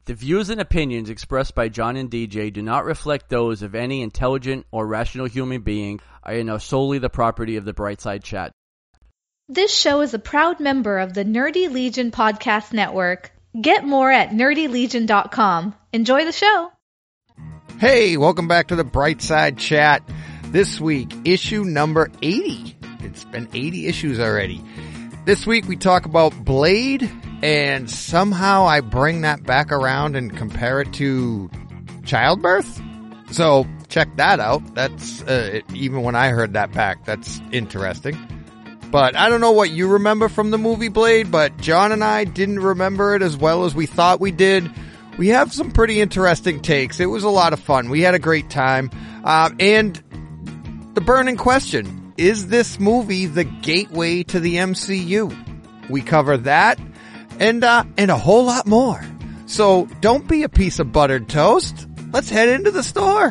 The views and opinions expressed by John and DJ do not reflect those of any intelligent or rational human being and are solely the property of the Brightside Chat. This show is a proud member of the Nerdy Legion Podcast Network. Get more at nerdylegion.com. Enjoy the show. Hey, welcome back to the Brightside Chat. This week, issue number 80. It's been 80 issues already. This week we talk about Blade, and somehow I bring that back around and compare it to childbirth. So check that out. That's even when I heard that back, that's interesting. But I don't know what you remember from the movie Blade, but John and I didn't remember it as well as we thought we did. We have some pretty interesting takes. It was a lot of fun. We had a great time. And the burning question, is this movie the gateway to the MCU? We cover that and a whole lot more. So don't be a piece of buttered toast. Let's head into the store.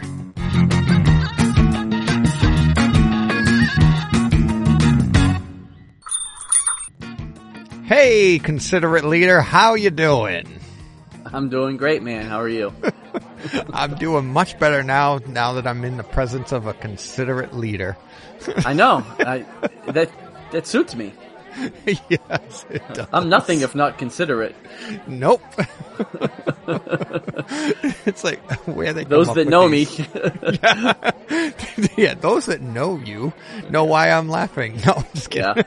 Hey, considerate leader, how you doing? I'm doing great, man. How are you? I'm doing much better now that I'm in the presence of a considerate leader. I know. That suits me. Yes, it does. I'm nothing if not considerate. Nope. It's like where they those come that up know with me. Yeah, those that know you know why I'm laughing. No, I'm just kidding.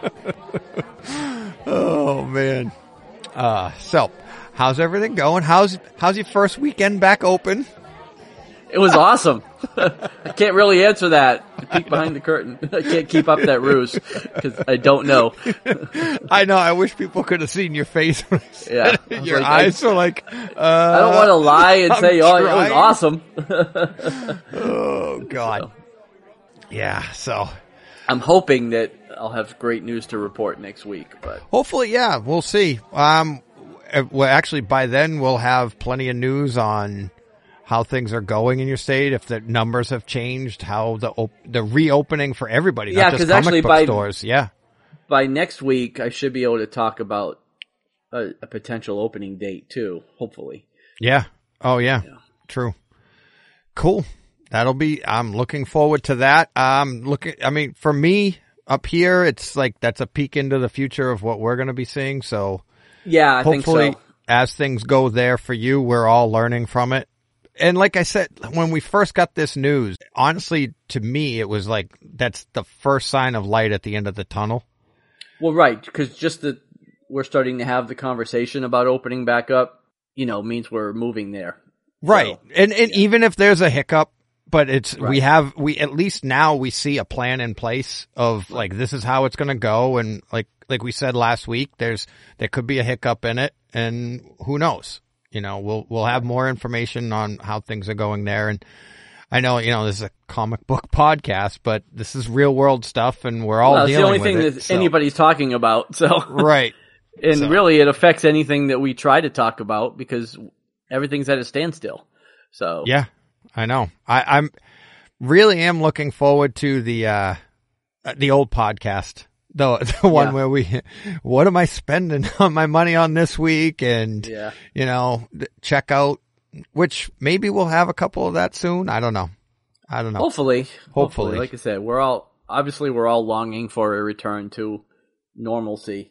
Yeah. Oh man. So how's everything going? How's your first weekend back open? It was awesome. I can't really answer that. Peek behind the curtain. I can't keep up that ruse because I don't know. I know. I wish people could have seen your face when I said Yeah, it. Your eyes were like, I don't want to lie and say, oh, it was awesome. Oh, God. So. Yeah, so. I'm hoping that I'll have great news to report next week, but. Hopefully, yeah, we'll see. Well, actually, by then we'll have plenty of news on how things are going in your state, if the numbers have changed, how the reopening for everybody, yeah, not just comic book stores. Yeah. By next week, I should be able to talk about a potential opening date too, hopefully. Yeah. Oh, yeah. True. Cool. I'm looking forward to that. For me up here, it's like that's a peek into the future of what we're going to be seeing. So yeah, I think so. As things go there for you, we're all learning from it. And like I said, when we first got this news, honestly, to me, it was like, that's the first sign of light at the end of the tunnel. Well, right. Because just that we're starting to have the conversation about opening back up, means we're moving there. Right. So, and even if there's a hiccup, but it's, right. we at least now we see a plan in place of like, this is how it's going to go. And like we said last week, there could be a hiccup in it, and who knows? We'll have more information on how things are going there. And I know, this is a comic book podcast, but this is real world stuff, and we're all dealing with it. It's the only thing that anybody's talking about. So right. And really it affects anything that we try to talk about because everything's at a standstill. So yeah, I know. I'm really am looking forward to the old podcast. The one where what am I spending on my money on this week? And, check out, which maybe we'll have a couple of that soon. I don't know. Hopefully. Like I said, we're all longing for a return to normalcy.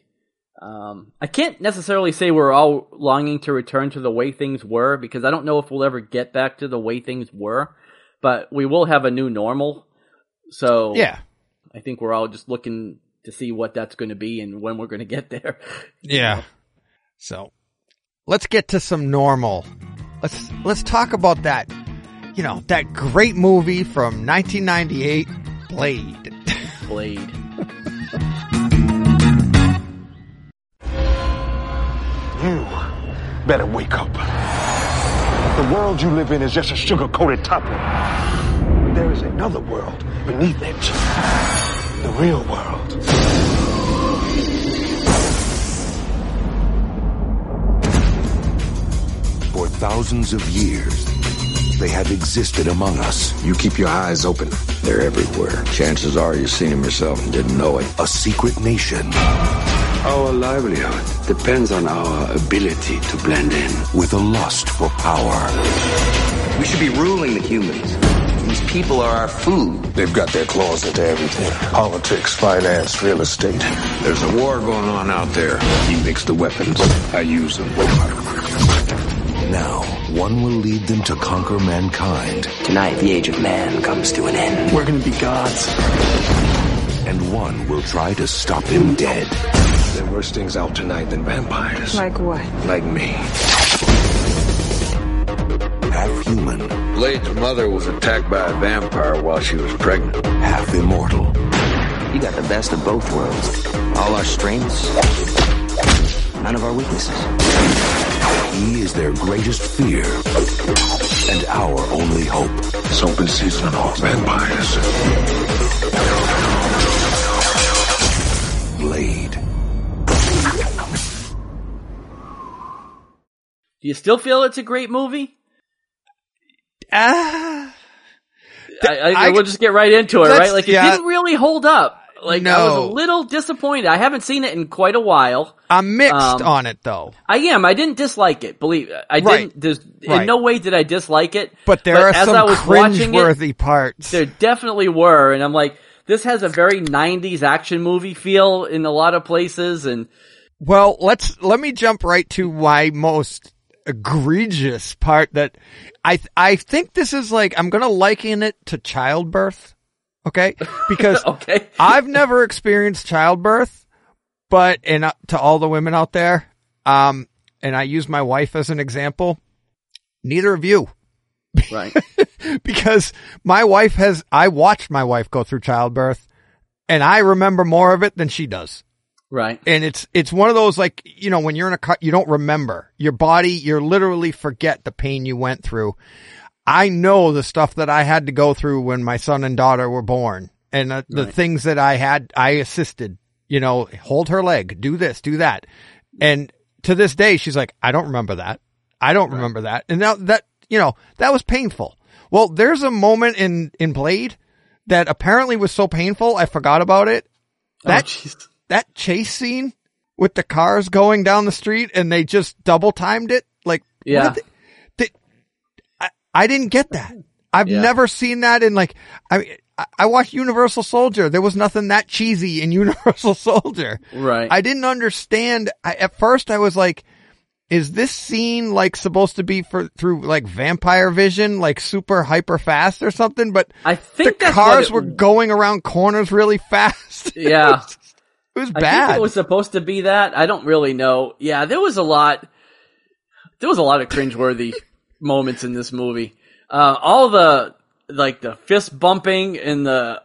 I can't necessarily say we're all longing to return to the way things were because I don't know if we'll ever get back to the way things were, but we will have a new normal. So yeah, I think we're all just looking to see what that's going to be and when we're going to get there. Yeah. So let's get to some normal. Let's talk about that, that great movie from 1998, Blade. You better wake up. The world you live in is just a sugar-coated topping. There is another world beneath it. The real world. For thousands of years, they have existed among us. You keep your eyes open. They're everywhere. Chances are you've seen them yourself and didn't know it. A secret nation Our livelihood depends on our ability to blend in. With a lust for power. We should be ruling the humans. These people are our food. They've got their claws into everything. Politics, finance, real estate. There's a war going on out there. He makes the weapons. I use them. Now, one will lead them to conquer mankind. Tonight, the age of man comes to an end. We're gonna be gods. And one will try to stop him dead. There are worse things out tonight than vampires. Like what? Like me. Half human. Blade's mother was attacked by a vampire while she was pregnant. Half immortal. You got the best of both worlds. All our strengths, none of our weaknesses. He is their greatest fear and our only hope. It's open season on all vampires. Blade. Do you still feel it's a great movie? I will just get right into it, right? Like, it didn't really hold up. Like, I was a little disappointed. I haven't seen it in quite a while. I'm mixed on it, though. I am. I didn't dislike it. I didn't. In no way did I dislike it. But there are some cringe-worthy parts. There definitely were, and I'm like, this has a very 90s action movie feel in a lot of places. And well, let me jump right to my most egregious part that I think this is like, I'm gonna liken it to childbirth. Okay? Because okay. I've never experienced childbirth, but, and to all the women out there, and I use my wife as an example, neither of you. Right. Because I watched my wife go through childbirth, and I remember more of it than she does. Right. And it's one of those, like, you know, when you're in a car, you don't remember. Your body, you literally forget the pain you went through. I know the stuff that I had to go through when my son and daughter were born, and the things that I assisted, you know, hold her leg, do this, do that. And to this day, she's like, I don't remember that. I don't remember that. And now that, you know, that was painful. Well, there's a moment in Blade that apparently was so painful, I forgot about it. That chase scene with the cars going down the street and they just double timed it. Like, yeah. I didn't get that. I've never seen that in, like, I watched Universal Soldier. There was nothing that cheesy in Universal Soldier. Right. I didn't understand. At first I was like, is this scene like supposed to be through like vampire vision, like super hyper fast or something? But I think the cars were going around corners really fast. Yeah. It was bad. I think it was supposed to be that. I don't really know. Yeah, there was a lot of cringeworthy moments in this movie. All the fist bumping and the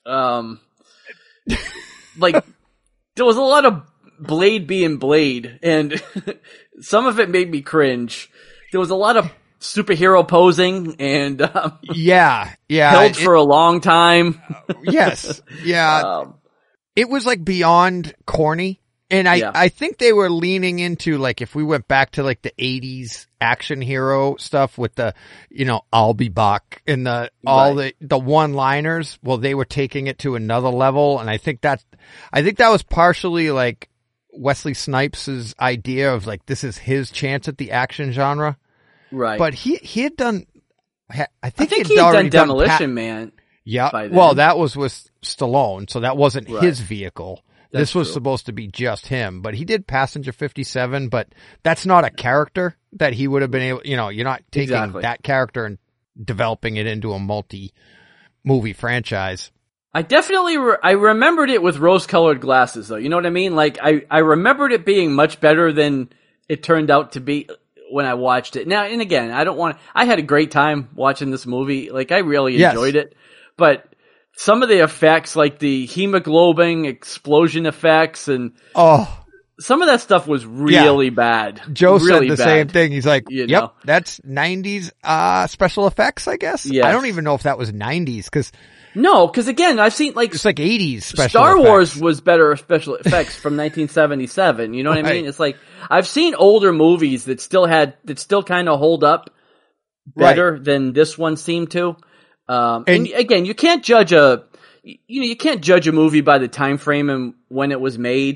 like, there was a lot of Blade being Blade, and some of it made me cringe. There was a lot of superhero posing and held for a long time. Yes, yeah. It was like beyond corny. And I think they were leaning into, like, if we went back to like the 80s action hero stuff with the, you know, I'll be back and the one-liners, well, they were taking it to another level. And I think that was partially like Wesley Snipes' idea of like, this is his chance at the action genre. Right. But he had done, I think he had done Demolition Man. Yeah. Well, that was with Stallone, so that wasn't his vehicle. That's this was true. Supposed to be just him, but he did Passenger 57, but that's not a character that he would have been able, you know, you're not taking that character and developing it into a multi-movie franchise. I definitely, I remembered it with rose-colored glasses, though. You know what I mean? Like, I remembered it being much better than it turned out to be when I watched it. Now, and again, I had a great time watching this movie. Like, I really enjoyed it, but some of the effects, like the hemoglobin explosion effects, and some of that stuff was really bad. Joe really said the bad. Same thing. He's like, you "Yep, know? That's 90s special effects, I guess." Yes. I don't even know if that was 90s because again, I've seen like it's like 80s special Star effects. Wars was better special effects from 1977. You know what I mean? It's like I've seen older movies that still kind of hold up better than this one seemed to. And again, you can't judge a movie by the time frame and when it was made,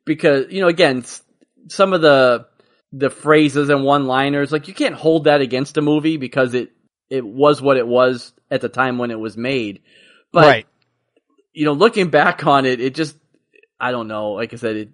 because, again, some of the phrases and one-liners, like, you can't hold that against a movie because it was what it was at the time when it was made. But, right. Looking back on it, it just, I don't know. Like I said,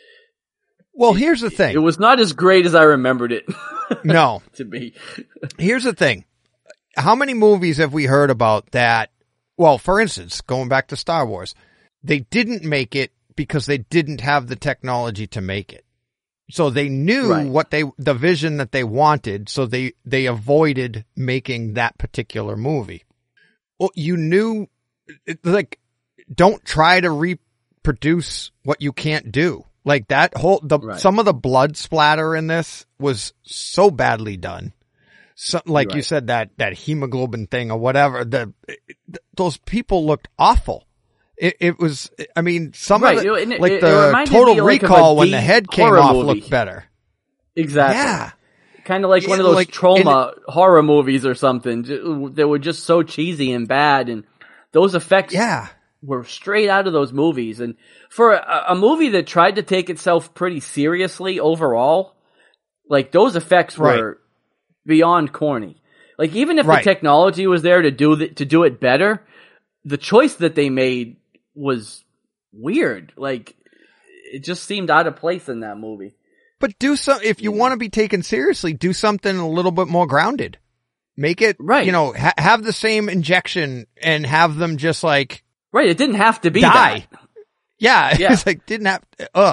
here's the thing. It was not as great as I remembered it. No. To be. Here's the thing. How many movies have we heard about that? Well, for instance, going back to Star Wars, they didn't make it because they didn't have the technology to make it. So they knew the vision that they wanted, so they avoided making that particular movie. Well, you knew, like, don't try to reproduce what you can't do. Like that some of the blood splatter in this was so badly done. So, like you said, that hemoglobin thing or whatever, those people looked awful. It was, I mean, some of it, like the Total Recall when the head came off looked better. Exactly. Yeah. Kind of like one of those trauma horror movies or something. They were just so cheesy and bad, and those effects were straight out of those movies. And for a movie that tried to take itself pretty seriously overall, like, those effects were beyond corny. Like, even if the technology was there to do it better, the choice that they made was weird. Like, it just seemed out of place in that movie. But if you want to be taken seriously, do something a little bit more grounded. Make it, have the same injection and have them just like... Right, it didn't have to be die. That. Yeah, it's like, didn't have...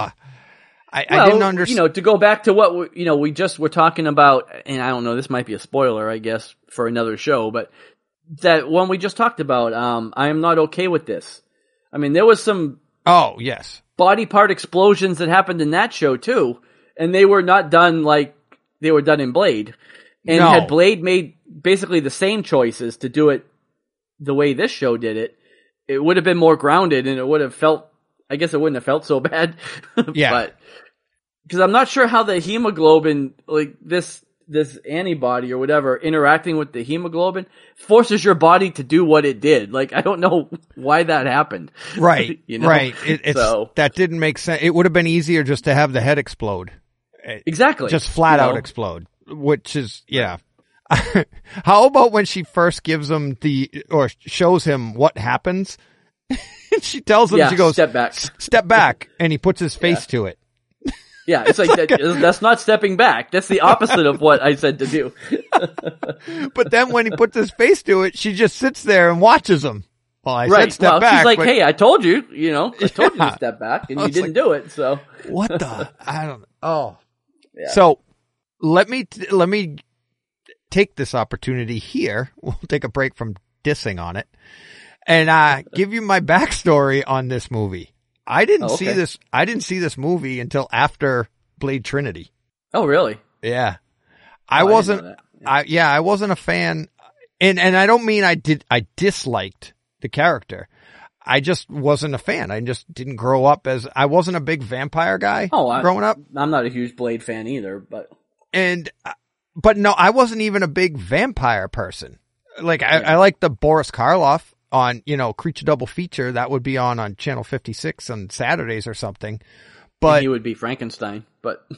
I didn't understand. To go back to what we just were talking about, and I don't know, this might be a spoiler, I guess, for another show, but that one we just talked about, I am not okay with this. I mean, there was some body part explosions that happened in that show too, and they were not done like they were done in Blade. And had Blade made basically the same choices to do it the way this show did it, it would have been more grounded, and it would have felt, I guess it wouldn't have felt so bad. Yeah. But, because I'm not sure how the hemoglobin, like this antibody or whatever, interacting with the hemoglobin, forces your body to do what it did. Like, I don't know why that happened. Right. Right. That didn't make sense. It would have been easier just to have the head explode. Exactly. Just flat out explode, which is, How about when she first gives him or shows him what happens? She tells him, she goes, step back, and he puts his face to it. Yeah, it's like, that's not stepping back. That's the opposite of what I said to do. But then when he puts his face to it, she just sits there and watches him. Well, I said step back. She's like, hey, I told you, I told you to step back, and you didn't do it, so. What the? I don't know. Oh. Yeah. So, let me take this opportunity here. We'll take a break from dissing on it, and give you my backstory on this movie. I didn't see this movie until after Blade Trinity. Oh, really? Yeah. I wasn't a fan, and I don't mean I disliked the character. I just wasn't a fan. I just didn't grow up I wasn't a big vampire guy growing up. I'm not a huge Blade fan either, but no, I wasn't even a big vampire person. Like, I like the Boris Karloff on, Creature Double Feature. That would be on Channel 56 on Saturdays or something. But he would be Frankenstein, but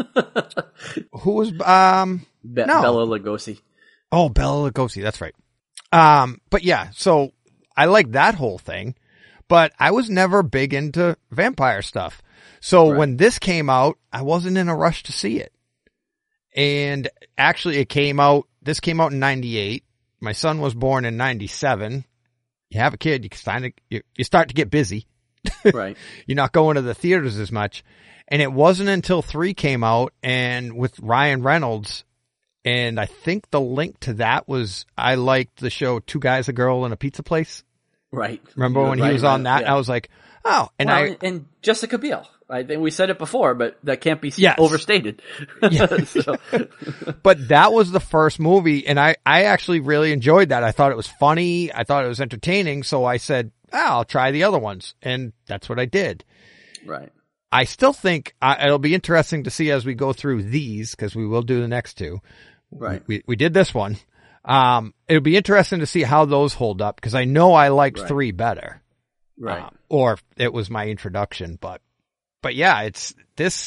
who was, Bela Lugosi. Oh, Bela Lugosi. That's right. But yeah, so I like that whole thing, but I was never big into vampire stuff. So when this came out, I wasn't in a rush to see it. And actually this came out in 98. My son was born in 97. You have a kid, you start to get busy. Right. You're not going to the theaters as much. And it wasn't until 3 came out, and with Ryan Reynolds, and I think the link to that was I liked the show Two Guys, a Girl, and a Pizza Place. Right. Remember when he was on that? Yeah. I was like, oh. And and Jessica Biel. I think we said it before, but that can't be overstated. So. But that was the first movie, and I actually really enjoyed that. I thought it was funny. I thought it was entertaining. So I said, I'll try the other ones. And that's what I did. Right. I still think it'll be interesting to see as we go through these, because we will do the next 2. Right. We did this one. It'll be interesting to see how those hold up, because I know I liked 3 better. Right. Or it was my introduction, but but yeah, it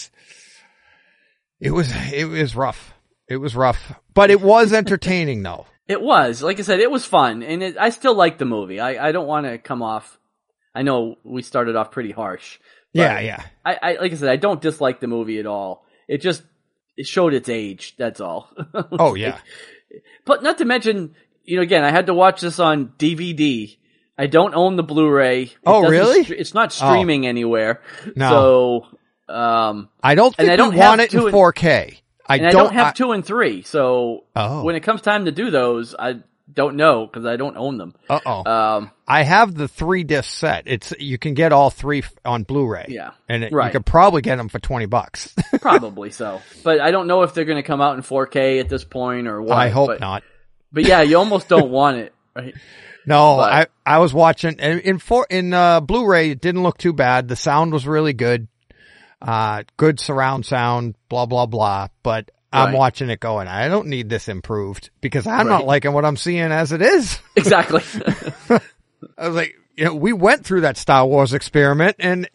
was rough. It was rough, but it was entertaining though. It was, like I said, it was fun, and I still like the movie. I don't want to come off. I know we started off pretty harsh. Yeah. I like I said, I don't dislike the movie at all. It showed its age. That's all. Oh yeah. But not to mention, again, I had to watch this on DVD. I don't own the Blu-ray. Really? It's not streaming anywhere. No. So, I don't think I want it in 4K. I don't have 2 and 3. So when it comes time to do those, I don't know because I don't own them. I have the 3-disc set. You can get all 3 on Blu-ray. Yeah. And you could probably get them for $20. Probably so. But I don't know if they're going to come out in 4K at this point or what. I hope not. But yeah, you almost don't want it, right? No, but I was watching in Blu-ray. It didn't look too bad. The sound was really good. Good surround sound, blah, blah, blah. But I'm watching it going, I don't need this improved because I'm not liking what I'm seeing as it is. Exactly. I was like, we went through that Star Wars experiment and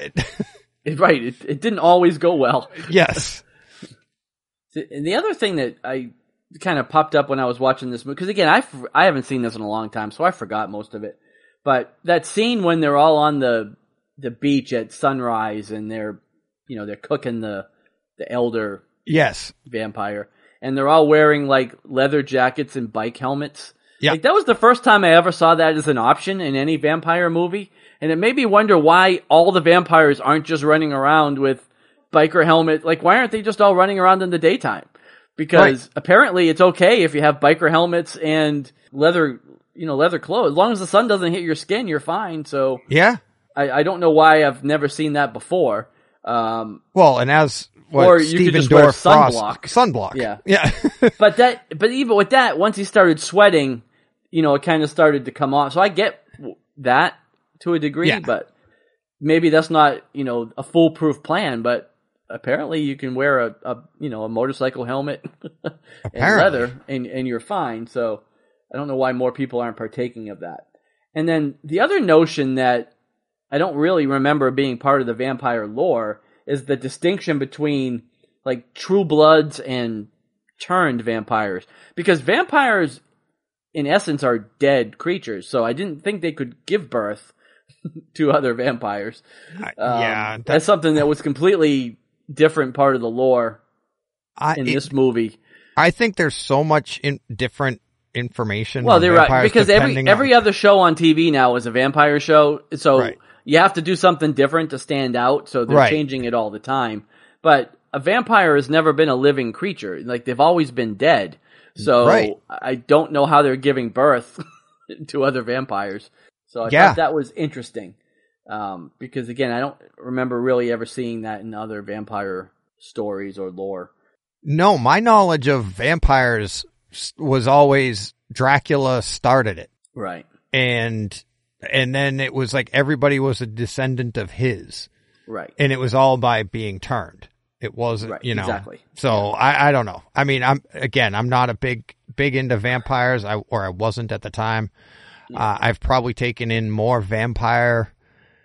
it didn't always go well. Yes. And the other thing that I kind of popped up when I was watching this movie, because again, I haven't seen this in a long time, so I forgot most of it. But that scene when they're all on the beach at sunrise and they're cooking the elder vampire, and they're all wearing like leather jackets and bike helmets. Yeah, like, that was the first time I ever saw that as an option in any vampire movie, and it made me wonder why all the vampires aren't just running around with biker helmet. Like, why aren't they just all running around in the daytime? Because apparently it's okay if you have biker helmets and leather clothes. As long as the sun doesn't hit your skin, you're fine. So yeah, I don't know why I've never seen that before. Well, and as or you could just wear sunblock. Yeah. but even with that, once he started sweating, it kind of started to come off. So I get that to a degree, but maybe that's not, a foolproof plan, but apparently you can wear a motorcycle helmet and leather and you're fine. So I don't know why more people aren't partaking of that. And then the other notion that I don't really remember being part of the vampire lore is the distinction between like true bloods and turned vampires, because vampires in essence are dead creatures. So I didn't think they could give birth to other vampires. That's something that was completely different part of the lore in this movie. I think there's so much different information. Well, they're right, because every other show on TV now is a vampire show. So you have to do something different to stand out. So they're changing it all the time. But a vampire has never been a living creature. Like, they've always been dead. So I don't know how they're giving birth to other vampires. So I thought that was interesting. Because again, I don't remember really ever seeing that in other vampire stories or lore. No, my knowledge of vampires was always Dracula started it. Right. And then it was like everybody was a descendant of his. Right. And it was all by being turned. It wasn't, Exactly. So I don't know. I mean, I'm not a big into vampires. I wasn't at the time. Yeah. I've probably taken in more vampire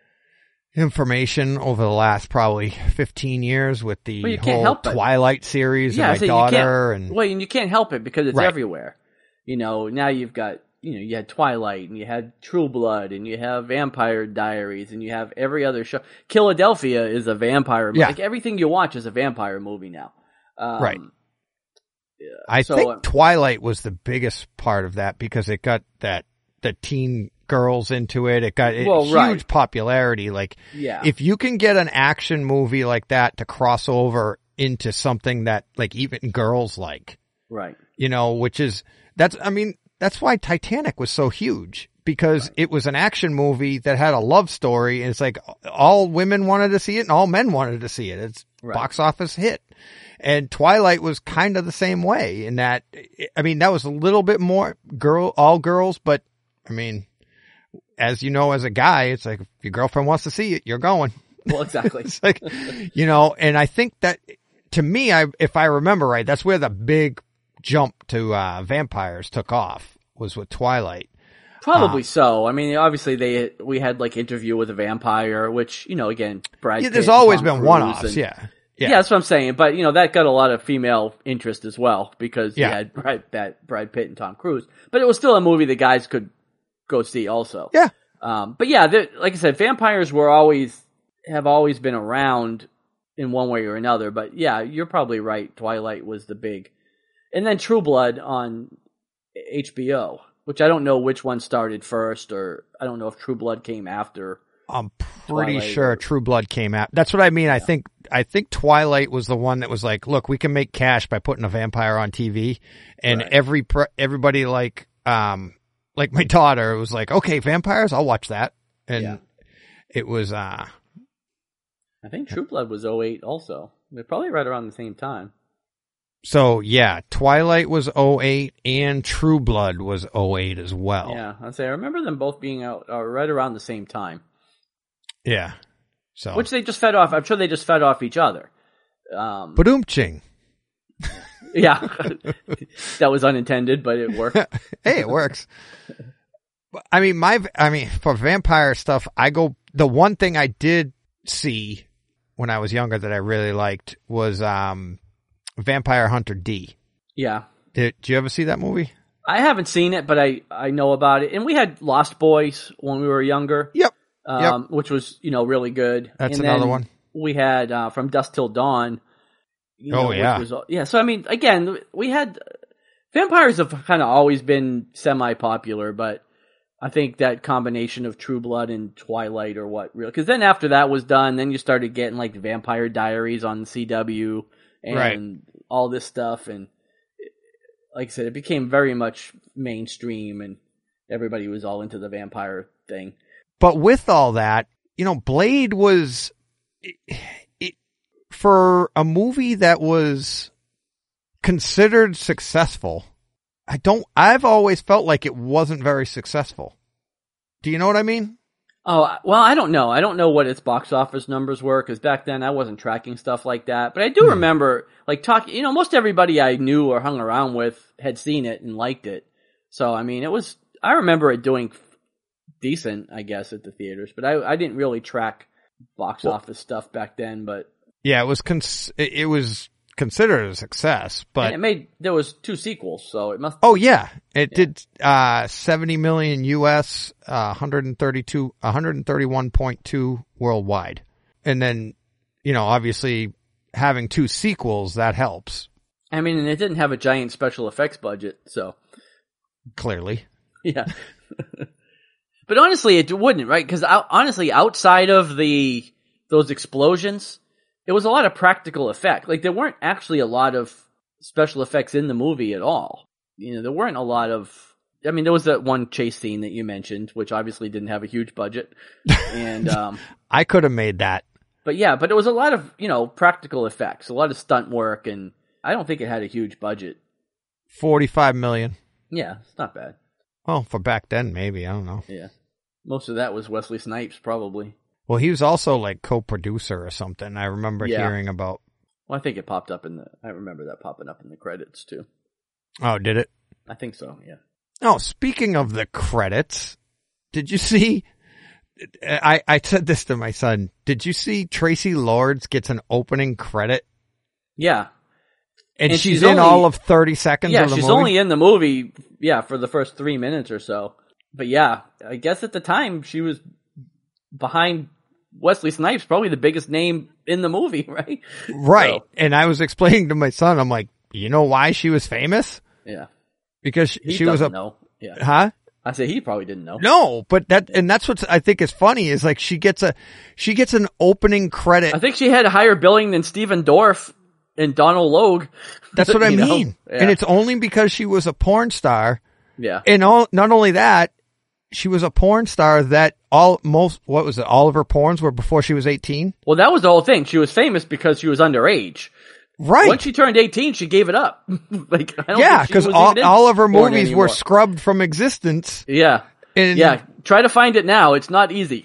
information over the last probably 15 years with the whole Twilight series and my daughter. And you can't help it because it's everywhere. Now you've got, you had Twilight and you had True Blood and you have Vampire Diaries and you have every other show. Philadelphia is a vampire movie. Like, everything you watch is a vampire movie now. Right. I think Twilight was the biggest part of that because it got the teen girls into it. It got huge popularity. Like, if you can get an action movie like that to cross over into something that like even girls like, right? That's why Titanic was so huge, because it was an action movie that had a love story, and it's like all women wanted to see it and all men wanted to see it. It's box office hit. And Twilight was kind of the same way in that, that was a little bit more all girls, but as you know, as a guy, it's like if your girlfriend wants to see it, you're going. Well, exactly. It's like, and I think that, to me, if I remember right, that's where the big jump to vampires took off, was with Twilight. Probably so. I mean, obviously we had like Interview with a Vampire, which, you know, again, Brad Pitt, there's always Tom been Cruise, one-offs, and, yeah, that's what I'm saying. But, you know, that got a lot of female interest as well because you Yeah. had Brad Pitt and Tom Cruise. But it was still a movie that guys could go see also. Yeah. But yeah, like I said, vampires have always been around in one way or another. But yeah, you're probably right. Twilight was the big. And then True Blood on HBO, which I don't know which one started first, or I don't know if True Blood came after. I'm pretty Twilight sure True Blood came out. That's what I mean. Yeah. I think Twilight was the one that was like, look, we can make cash by putting a vampire on TV, and everybody like my daughter was like, okay, vampires, I'll watch that, and it was. I think True Blood was 2008 also. They're probably right around the same time. So, yeah, Twilight was 2008 and True Blood was 2008 as well. Yeah, I remember them both being out right around the same time. Yeah. So, which they just fed off. I'm sure they just fed off each other. Badoom-ching. Yeah. That was unintended, but it worked. Hey, it works. I mean, for vampire stuff, the one thing I did see when I was younger that I really liked was, Vampire Hunter D. Yeah. Did you ever see that movie? I haven't seen it, but I know about it. And we had Lost Boys when we were younger. Yep. Which was, you know, really good. That's and another one. We had From Dusk Till Dawn. Yeah. Which was, so I mean, again, we had vampires have kind of always been semi-popular, but I think that combination of True Blood and Twilight or what real, because then after that was done, then you started getting like the Vampire Diaries on CW. And all this stuff, and like I said, it became very much mainstream, and everybody was all into the vampire thing. But with all that, you know, Blade was for a movie that was considered successful. I've always felt like it wasn't very successful. Do you know what I mean? Oh, well, I don't know. I don't know what its box office numbers were, because back then I wasn't tracking stuff like that. But I do remember, like, talking, you know, most everybody I knew or hung around with had seen it and liked it. So, I mean, I remember it doing decent, I guess, at the theaters. But I didn't really track box office stuff back then, but. Yeah, it was considered a success, but. And there was 2 sequels, so it must. Oh, yeah. It did, 70 million US, 131.2 worldwide. And then, you know, obviously having 2 sequels, that helps. I mean, and it didn't have a giant special effects budget, so. Clearly. Yeah. But honestly, it wouldn't, right? Because honestly, outside of those explosions, it was a lot of practical effect. Like, there weren't actually a lot of special effects in the movie at all. You know, there weren't a lot of. I mean, there was that one chase scene that you mentioned, which obviously didn't have a huge budget, and I could have made that. But yeah, but it was a lot of, you know, practical effects, a lot of stunt work, and I don't think it had a huge budget. 45 million. Yeah, it's not bad. Well, for back then, maybe, I don't know. Yeah, most of that was Wesley Snipes, probably. Well, he was also like co-producer or something. I remember hearing about. Well, I think it popped up I remember that popping up in the credits too. Oh, did it? I think so, yeah. Oh, speaking of the credits, did you see, I said this to my son, did you see Tracy Lords gets an opening credit? Yeah. And she's in all of 30 seconds of the movie? Yeah, she's only in the movie, for the first 3 minutes or so. But yeah, I guess at the time she was behind Wesley Snipes, probably the biggest name in the movie, right? Right. So. And I was explaining to my son, I'm like, you know why she was famous? Yeah. Because she was know. Yeah. Huh? I say he probably didn't know. No, but that's what I think is funny is like she gets an opening credit. I think she had a higher billing than Stephen Dorff and Donald Logue. That's what I mean. Yeah. And it's only because she was a porn star. Yeah. And not only that, she was a porn star that all of her porns were before she was 18? Well, that was the whole thing. She was famous because she was underage. Right. Once she turned 18, she gave it up. Like, I don't yeah, because all of her movies were scrubbed from existence. Yeah. And yeah. Try to find it now. It's not easy.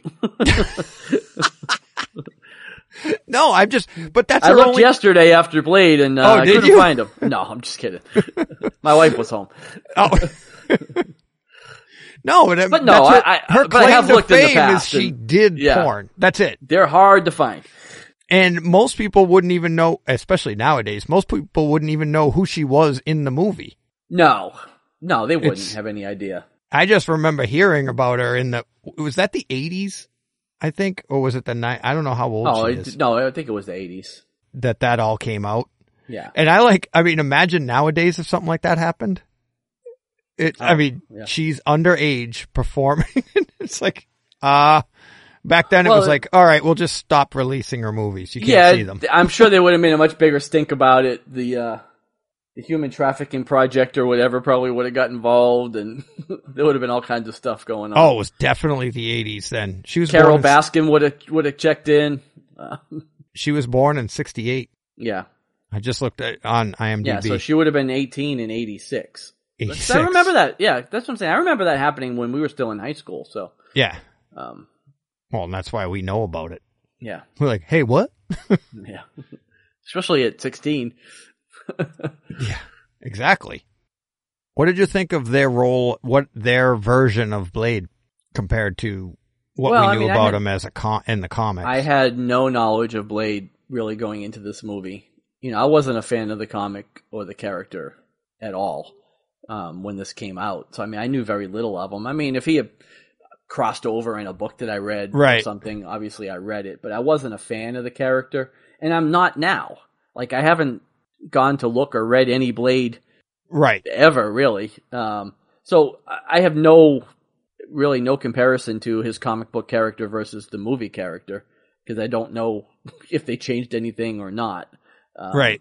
No, but that's I looked yesterday after Blade and I couldn't find them. No, I'm just kidding. My wife was home. Oh. No, but no, her claim to fame is she did porn. That's it. They're hard to find. And most people wouldn't even know, especially nowadays, most people wouldn't even know who she was in the movie. No, they wouldn't have any idea. I just remember hearing about her was that the 80s, I think? Or was it the 90s? I don't know how old she is. No, I think it was the 80s. That all came out. Yeah. And imagine nowadays if something like that happened. She's underage performing. It's like, back then it was like, all right, we'll just stop releasing her movies. You can't see them. I'm sure they would have made a much bigger stink about it. The Human Trafficking Project or whatever probably would have got involved, and there would have been all kinds of stuff going on. Oh, it was definitely the 80s then. She was Carol Baskin would have checked in. She was born in 68. Yeah. I just looked at on IMDb. Yeah, so she would have been 18 in 86. 86. I remember that. Yeah, that's what I'm saying. I remember that happening when we were still in high school. So yeah. Well, and that's why we know about it. Yeah. We're like, hey, what? Yeah. Especially at 16. Yeah, exactly. What did you think of their role, their version of Blade compared to what we knew about him as in the comics? I had no knowledge of Blade really going into this movie. I wasn't a fan of the comic or the character at all when this came out. So, I knew very little of him. If he had crossed over in a book that I read or something, obviously I read it, but I wasn't a fan of the character, and I'm not now. Like, I haven't gone to look or read any Blade ever, really. So I have no comparison to his comic book character versus the movie character, because I don't know if they changed anything or not. I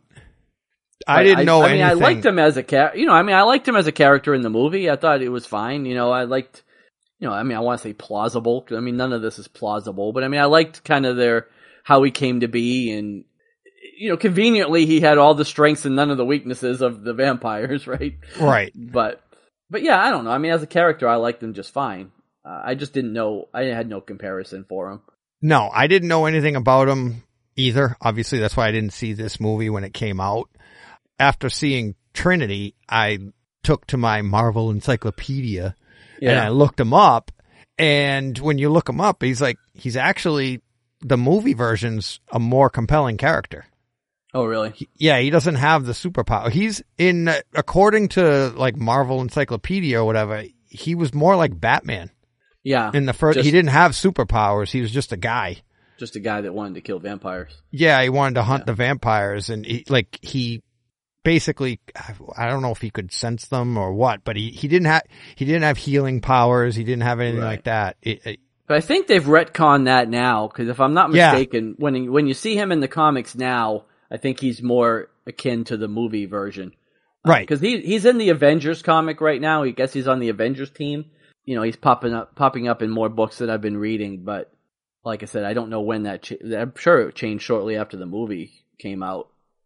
didn't know anything. I liked him as a I liked him as a character in the movie. I thought it was fine. I liked, I want to say plausible. None of this is plausible, but I liked kind of how he came to be, and conveniently he had all the strengths and none of the weaknesses of the vampires, right? Right. But yeah, I don't know. As a character, I liked him just fine. I just didn't know. I had no comparison for him. No, I didn't know anything about him either. Obviously, that's why I didn't see this movie when it came out. After seeing Trinity, I took to my Marvel encyclopedia and I looked him up. And when you look him up, he's actually, the movie version's a more compelling character. Oh, really? He doesn't have the superpower. He's according to like Marvel Encyclopedia or whatever, he was more like Batman. Yeah. In the first, he didn't have superpowers. He was just a guy. Just a guy that wanted to kill vampires. Yeah, he wanted to hunt the vampires, and he basically, I don't know if he could sense them or what, but he didn't have healing powers. He didn't have anything like that. But I think they've retconned that now, because if I'm not mistaken, when you see him in the comics now, I think he's more akin to the movie version. Right. Because he's in the Avengers comic right now. I guess he's on the Avengers team. He's popping up in more books that I've been reading, but like I said, I don't know when I'm sure it changed shortly after the movie came out.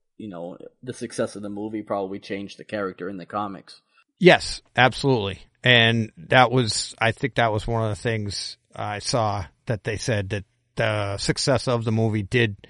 The success of the movie probably changed the character in the comics. Yes, absolutely. And I think that was one of the things I saw, that they said that the success of the movie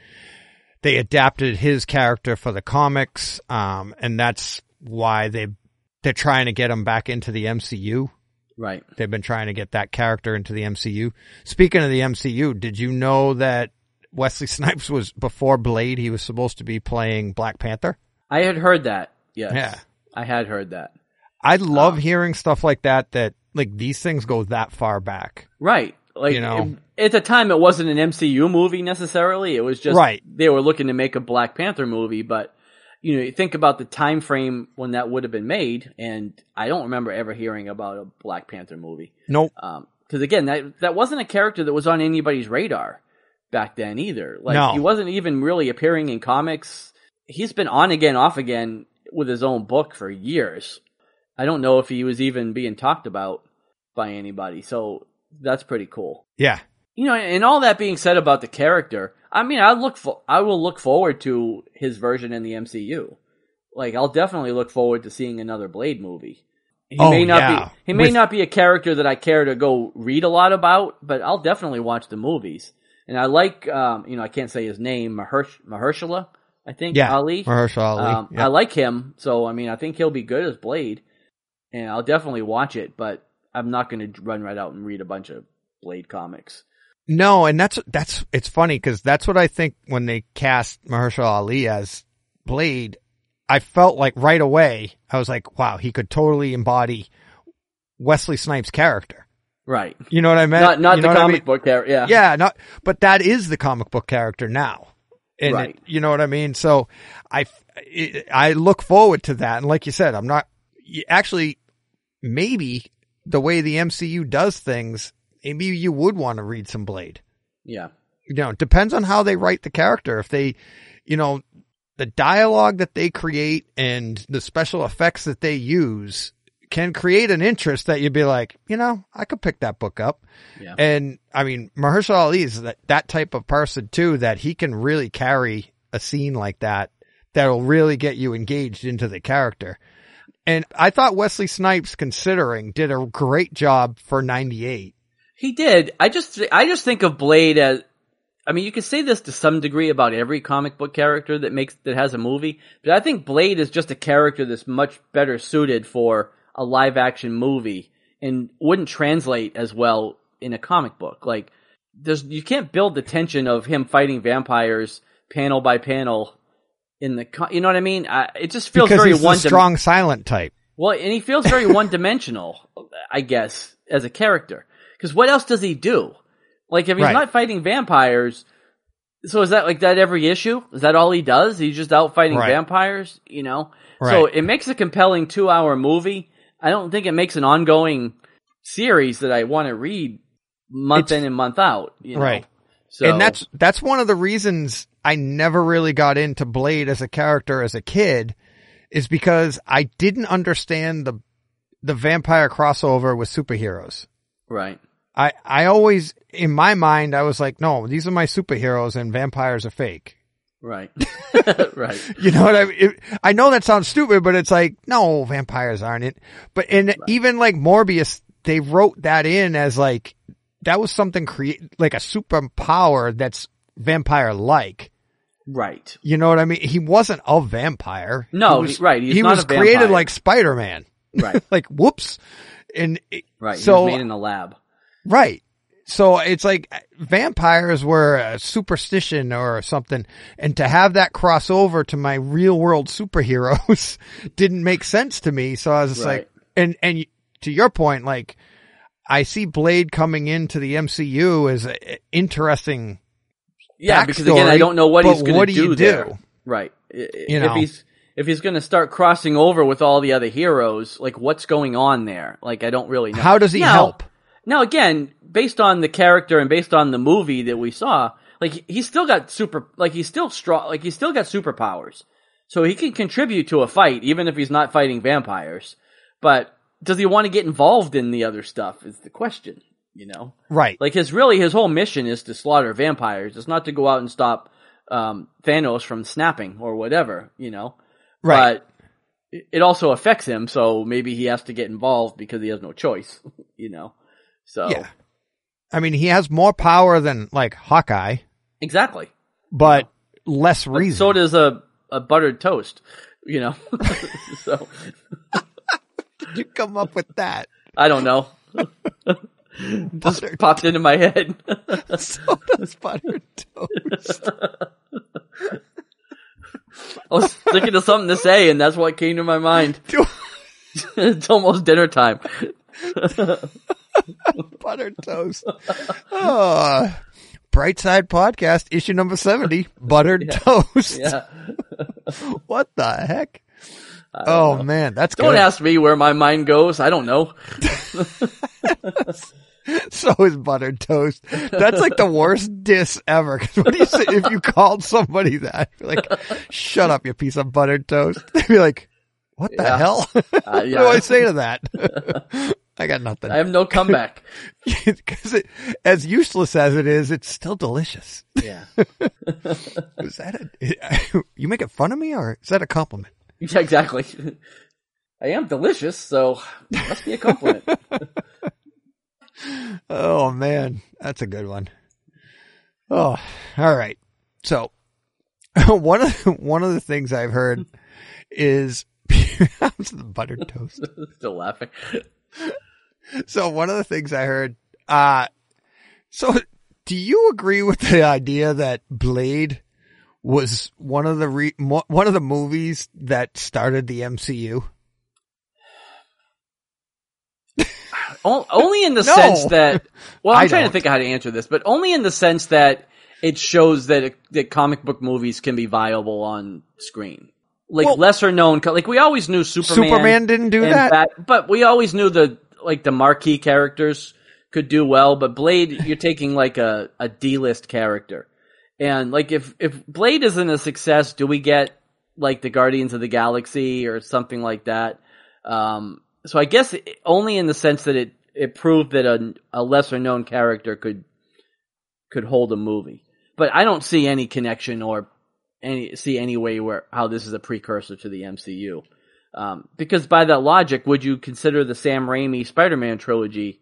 they adapted his character for the comics, and that's why they're trying to get him back into the MCU. Right. They've been trying to get that character into the MCU. Speaking of the MCU, did you know that Wesley Snipes was, before Blade, he was supposed to be playing Black Panther? I had heard that. Yes. Yeah. I had heard that. I love hearing stuff like that these things go that far back. Right. At the time, it wasn't an MCU movie necessarily. It was just they were looking to make a Black Panther movie, but you think about the time frame when that would have been made, and I don't remember ever hearing about a Black Panther movie. Nope. Because again, that wasn't a character that was on anybody's radar back then either. He wasn't even really appearing in comics. He's been on again, off again with his own book for years. I don't know if he was even being talked about by anybody. So that's pretty cool. Yeah. And all that being said about the character, I will look forward to his version in the MCU. I'll definitely look forward to seeing another Blade movie. He may not be a character that I care to go read a lot about, but I'll definitely watch the movies. And I like, I can't say his name, Mahershala, I think, Ali. Mahershala Ali. I like him, so I think he'll be good as Blade, and I'll definitely watch it. But I'm not going to run right out and read a bunch of Blade comics. No, and it's funny because that's what I think when they cast Mahershala Ali as Blade. I felt like right away, I was like, wow, he could totally embody Wesley Snipes' character. Right. You know what I meant? Not the comic book character, yeah. Yeah, but that is the comic book character now. And right. You know what I mean? So I look forward to that. And like you said, actually, maybe the way the MCU does things, maybe you would want to read some Blade. Yeah. It depends on how they write the character. If they, the dialogue that they create and the special effects that they use can create an interest that you'd be like, I could pick that book up. Yeah. And I mean, Mahershala Ali is that type of person too, that he can really carry a scene like that'll really get you engaged into the character. And I thought Wesley Snipes, considering, did a great job for 98. He did. I just think of Blade as, I mean, you could say this to some degree about every comic book character that has a movie, but I think Blade is just a character that's much better suited for a live action movie and wouldn't translate as well in a comic book. Like, you can't build the tension of him fighting vampires panel by panel in the, you know what I mean? It just feels because very he's the strong silent type. Well, and he feels very one dimensional, I guess, as a character. Because what else does he do? Like, if he's not fighting vampires, so is that like that every issue? Is that all he does? He's just out fighting vampires, Right. So it makes a compelling 2-hour movie. I don't think it makes an ongoing series that I want to read month in and month out, Right. So, and that's one of the reasons I never really got into Blade as a character as a kid, is because I didn't understand the vampire crossover with superheroes. Right. I always, in my mind, I was like, no, these are my superheroes and vampires are fake. Right. Right. You know what I mean? I know that sounds stupid, but it's like, no, vampires aren't it. But even like Morbius, they wrote that in as like, that was something like a superpower that's vampire-like. Right. You know what I mean? He wasn't a vampire. No, He's he not was created like Spider-Man. Right. Like, whoops. And right. So, he was made in a lab. Right. So it's like vampires were a superstition or something. And to have that cross over to my real world superheroes didn't make sense to me. So I was just like, and to your point, like, I see Blade coming into the MCU as an interesting backstory, because again, I don't know what he's going to do there. Right. If he's going to start crossing over with all the other heroes, like, what's going on there? Like, I don't really know. How does he help? Now, again, based on the character and based on the movie that we saw, like, he's still got he's still strong, like, he's still got superpowers. So he can contribute to a fight, even if he's not fighting vampires. But does he want to get involved in the other stuff is the question, Right. Like, his whole mission is to slaughter vampires. It's not to go out and stop Thanos from snapping or whatever, Right. But it also affects him, so maybe he has to get involved because he has no choice, So yeah. I mean, he has more power than like Hawkeye. Exactly. But less reason. So does a buttered toast, So did you come up with that? I don't know. Just popped into my head. So does buttered toast. I was thinking of something to say, and that's what came to my mind. It's almost dinner time. Buttered toast. Oh, Brightside Podcast, issue number 70, buttered toast. Yeah. What the heck? Oh, man, that's good. Don't ask me where my mind goes. I don't know. So is buttered toast. That's like the worst diss ever. Because what do you say if you called somebody that? Like, shut up, you piece of buttered toast. They'd be like, what the hell? What do I say to that? I got nothing. I have no comeback. Because as useless as it is, it's still delicious. Yeah. Is that you making fun of me, or is that a compliment? Yeah, exactly. I am delicious, so it must be a compliment. Oh man, that's a good one. Oh, all right. So one of the things I've heard is the buttered toast. Still laughing. So one of the things I heard, so do you agree with the idea that Blade was one of the movies that started the MCU? Only in the sense that, well, I'm trying to think of how to answer this, but only in the sense that it shows that comic book movies can be viable on screen. Like lesser known, like we always knew Superman didn't do that, but we always knew the marquee characters could do well. But Blade, you're taking like a D-list character, and like if Blade isn't a success, do we get like the Guardians of the Galaxy or something like that? So I guess only in the sense that it proved that a lesser known character could hold a movie. But I don't see any connection or any way how this is a precursor to the MCU. Because by that logic, would you consider the Sam Raimi Spider-Man trilogy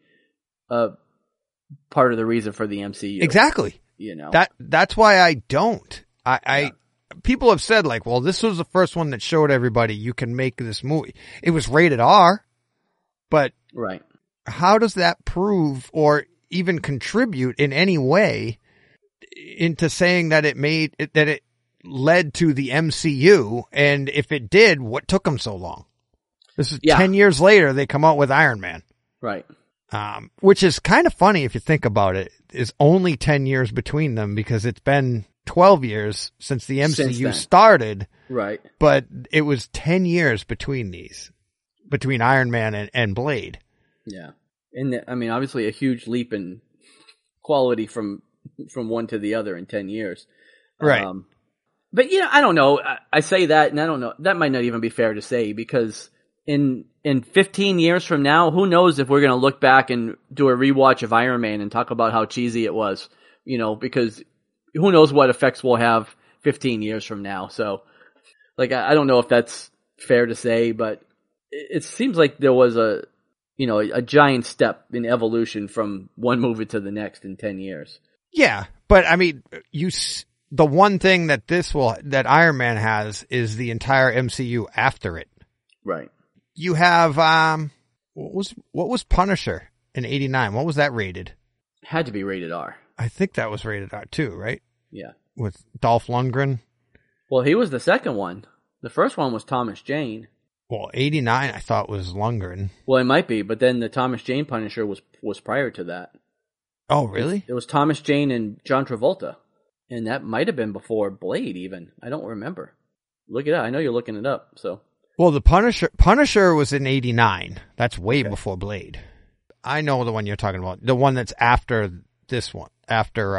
part of the reason for the MCU? Exactly. You know, that's why I don't. People have said like, well, this was the first one that showed everybody you can make this movie. It was rated R, but right. How does that prove or even contribute in any way into saying that it led to the MCU? And if it did, what took them so long? This is 10 years later, they come out with Iron Man. Right. Which is kind of funny if you think about it. It's only 10 years between them because it's been 12 years since the MCU started. Right. But it was 10 years between Iron Man and Blade. Yeah. And I mean, obviously a huge leap in quality from one to the other in 10 years. Right. But I don't know. I say that and I don't know. That might not even be fair to say because in 15 years from now, who knows if we're going to look back and do a rewatch of Iron Man and talk about how cheesy it was, because who knows what effects we'll have 15 years from now. So like, I don't know if that's fair to say, but it seems like there was a giant step in evolution from one movie to the next in 10 years. Yeah. But I mean, the one thing that Iron Man has is the entire MCU after it. Right. You have, what was Punisher in 89? What was that rated? Had to be rated R. I think that was rated R too, right? Yeah. With Dolph Lundgren. Well, he was the second one. The first one was Thomas Jane. Well, 89 I thought was Lundgren. Well, it might be, but then the Thomas Jane Punisher was prior to that. Oh, really? It was Thomas Jane and John Travolta. And that might have been before Blade even. I don't remember. Look it up. I know you're looking it up, so. Well, the Punisher was in 89. That's way before Blade. I know the one you're talking about. The one that's after this one, after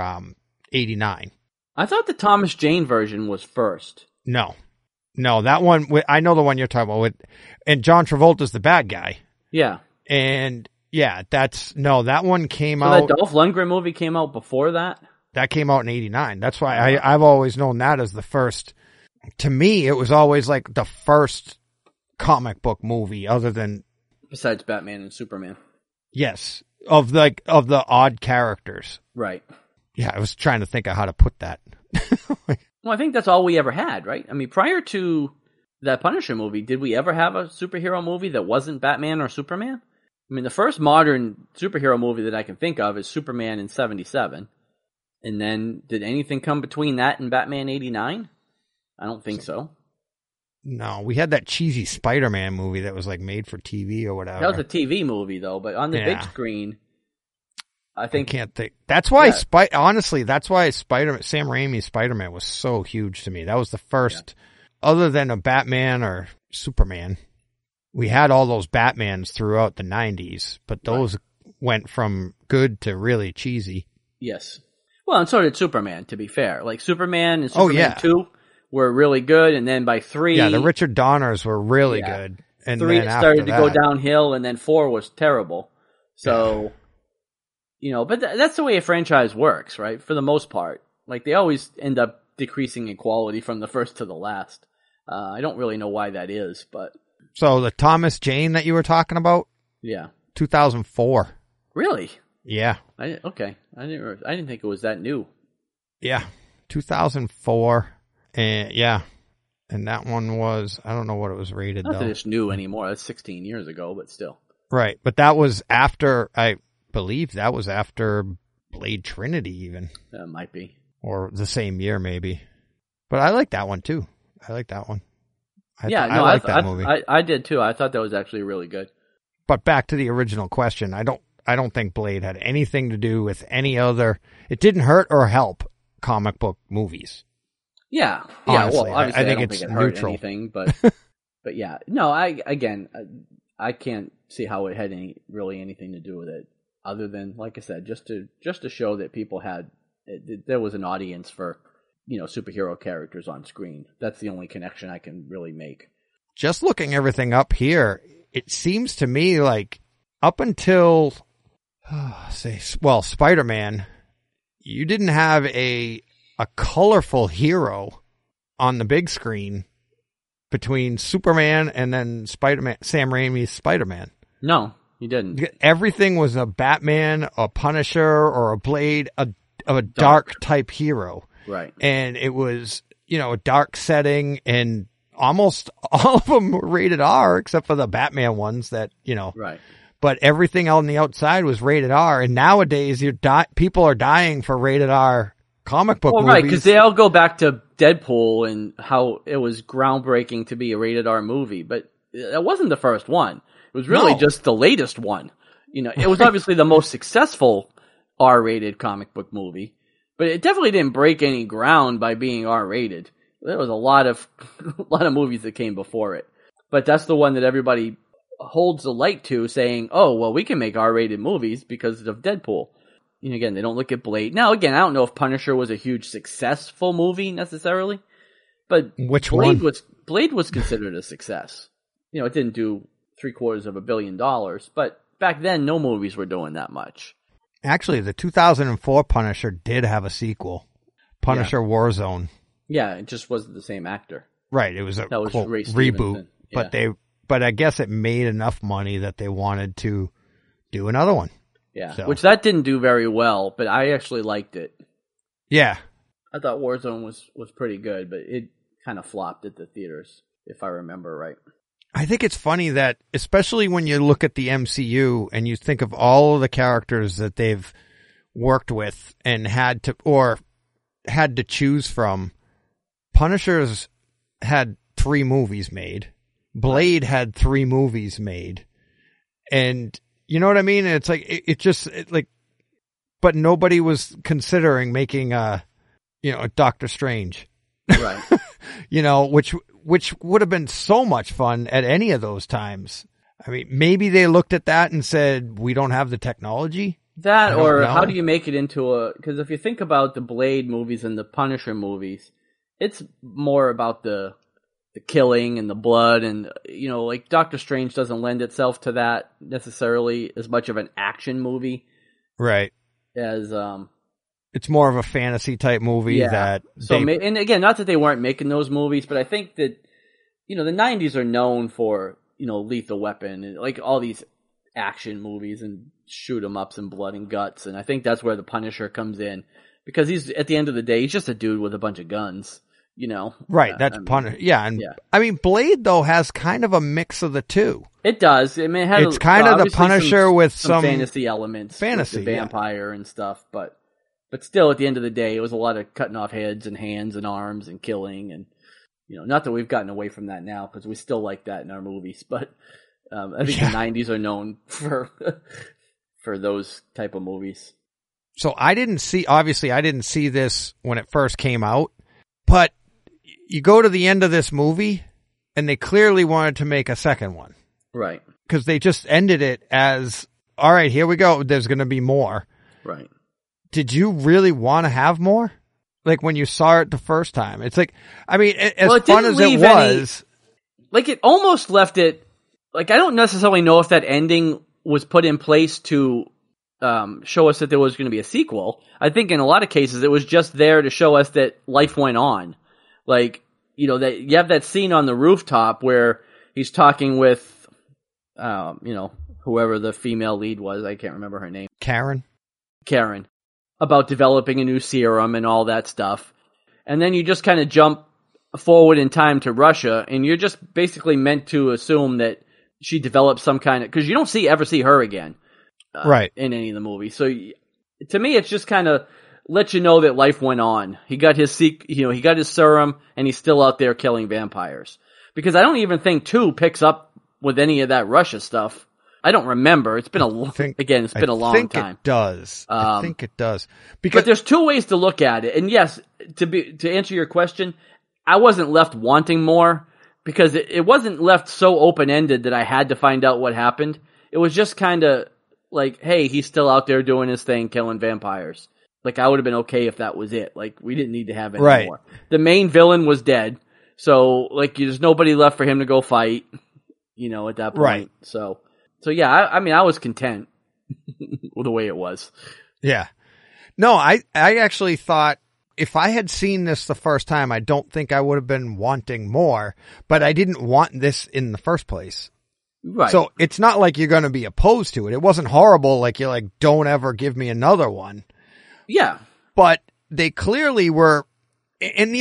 89. I thought the Thomas Jane version was first. No, that one, I know the one you're talking about and John Travolta's the bad guy. Yeah. And yeah, that one came out. So that Dolph Lundgren movie came out before that? That came out in 89. That's why I've always known that as the first. To me, it was always like the first comic book movie other than. Besides Batman and Superman. Yes. Of the odd characters. Right. Yeah, I was trying to think of how to put that. Well, I think that's all we ever had, right? I mean, prior to that Punisher movie, did we ever have a superhero movie that wasn't Batman or Superman? I mean, the first modern superhero movie that I can think of is Superman in 1977. And then, did anything come between that and Batman 89? I don't think so. No, we had that cheesy Spider-Man movie that was like made for TV or whatever. That was a TV movie though, but on the big screen, I can't think. That's why honestly, that's why Sam Raimi's Spider-Man was so huge to me. That was the first, other than a Batman or Superman. We had all those Batmans throughout the 90s, but those went from good to really cheesy. Yes. Well, and so did Superman, to be fair. Like Superman and Superman 2 were really good, and then by 3... Yeah, the Richard Donners were really good. And 3 started to go downhill, and then 4 was terrible. So, but that's the way a franchise works, right? For the most part. Like, they always end up decreasing in quality from the first to the last. I don't really know why that is, but... So, the Thomas Jane that you were talking about? Yeah. 2004. Really? Yeah. Okay. I didn't think it was that new. Yeah. 2004. And and that one was, I don't know what it was rated. Not that it's new anymore. That's 16 years ago, but still. Right, but that was after, I believe that was after Blade Trinity even. That might be. Or the same year maybe. But I like that one too. I like that one. I like that movie. I did too. I thought that was actually really good. But back to the original question, I don't think Blade had anything to do with any other. It didn't hurt or help comic book movies. Yeah. Honestly, well, obviously I think don't it's think it hurt neutral. anything, but but yeah, no. I can't see how it had anything to do with it, other than, like I said, just to show that people there was an audience for, superhero characters on screen. That's the only connection I can really make. Just looking everything up here, it seems to me like up until Spider-Man, you didn't have a colorful hero on the big screen between Superman and then Spider-Man, Sam Raimi's Spider-Man. No, you didn't. Everything was a Batman, a Punisher, or a Blade, a dark type hero. Right. And it was, a dark setting, and almost all of them were rated R except for the Batman ones that, Right. But everything on the outside was rated R. And nowadays people are dying for rated R comic book movies. Right, because they all go back to Deadpool and how it was groundbreaking to be a rated R movie, but that wasn't the first one. It was really just the latest one. It was obviously the most successful R-rated comic book movie, but it definitely didn't break any ground by being R-rated. There was a lot of movies that came before it, but that's the one that everybody holds the light to, saying, "Oh, well, we can make R-rated movies because of Deadpool." Again, they don't look at Blade. Now, again, I don't know if Punisher was a huge successful movie necessarily, but Blade was considered a success. It didn't do $750 million, but back then, no movies were doing that much. Actually, the 2004 Punisher did have a sequel, Punisher Warzone. Yeah, it just wasn't the same actor. Right, it was a quote, reboot, yeah. but I guess it made enough money that they wanted to do another one. Yeah, so. Which that didn't do very well, but I actually liked it. Yeah. I thought Warzone was pretty good, but it kind of flopped at the theaters, if I remember right. I think it's funny that, especially when you look at the MCU and you think of all of the characters that they've worked with and had to choose from, Punisher's had 3 movies made. Blade had 3 movies made. And you know what I mean? It's like, but nobody was considering making a Doctor Strange. Right. Which would have been so much fun at any of those times. I mean, maybe they looked at that and said, we don't have the technology. That, or how do you make it into because if you think about the Blade movies and the Punisher movies, it's more about the killing and the blood, and like Doctor Strange doesn't lend itself to that necessarily as much of an action movie, right? As it's more of a fantasy type movie that. And again, not that they weren't making those movies, but I think that the 90s are known for Lethal Weapon and like all these action movies and shoot 'em ups and blood and guts, and I think that's where the Punisher comes in, because he's, at the end of the day, he's just a dude with a bunch of guns. Right, that's Punisher. Yeah, and I mean, Blade though has kind of a mix of the two. It does. I mean, it's kind of the Punisher with some fantasy elements, with the vampire and stuff. But still, at the end of the day, it was a lot of cutting off heads and hands and arms and killing, and not that we've gotten away from that now, because we still like that in our movies. But I think the 90s are known for those type of movies. So I didn't see this when it first came out, but you go to the end of this movie, and they clearly wanted to make a second one. Right. Because they just ended it as, all right, here we go. There's going to be more. Right. Did you really want to have more? Like when you saw it the first time? It's like, I mean, as fun as it was. It almost left it, I don't necessarily know if that ending was put in place to show us that there was going to be a sequel. I think in a lot of cases it was just there to show us that life went on. That you have that scene on the rooftop where he's talking with, whoever the female lead was. I can't remember her name. Karen. About developing a new serum and all that stuff. And then you just kind of jump forward in time to Russia, and you're just basically meant to assume that she developed some kind of, because you don't ever see her again, right, in any of the movies. So to me, it's just kind of let you know that life went on. He got his he got his serum, and he's still out there killing vampires. Because I don't even think 2 picks up with any of that Russia stuff. I don't remember. It's been a long time. I think it does. I think it does. But there's 2 ways to look at it. And yes, to answer your question, I wasn't left wanting more because it wasn't left so open-ended that I had to find out what happened. It was just kind of like, hey, he's still out there doing his thing, killing vampires. Like, I would have been okay if that was it. Like, we didn't need to have any more. The main villain was dead. So, like, there's nobody left for him to go fight, at that point. Right. So yeah, I mean, I was content with the way it was. Yeah. No, I actually thought if I had seen this the first time, I don't think I would have been wanting more, but I didn't want this in the first place. Right. So it's not like you're going to be opposed to it. It wasn't horrible. Like, you're like, don't ever give me another one. Yeah. But they clearly were, and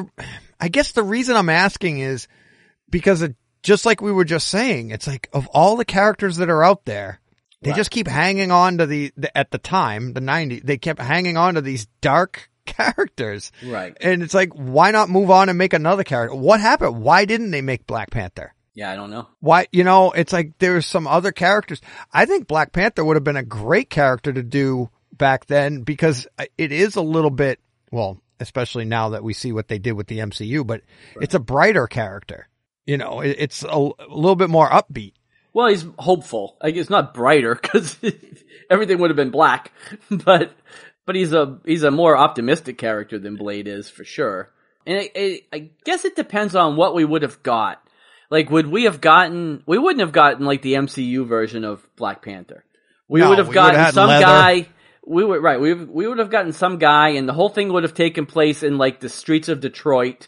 I guess the reason I'm asking is because just like we were just saying, it's like of all the characters that are out there, they just keep hanging on to at the time, the 90s, they kept hanging on to these dark characters. Right. And it's like, why not move on and make another character? What happened? Why didn't they make Black Panther? Yeah, I don't know. Why, it's like there's some other characters. I think Black Panther would have been a great character to do back then because it is a little bit, well, especially now that we see what they did with the MCU, but it's a brighter character. It's a little bit more upbeat. Well, he's hopeful. Like, it's not brighter because everything would have been black, but he's a more optimistic character than Blade is for sure. And I guess it depends on what we would have got. Like, we wouldn't have gotten like the MCU version of Black Panther. We would have gotten some guy. We would have gotten some guy, and the whole thing would have taken place in like the streets of Detroit.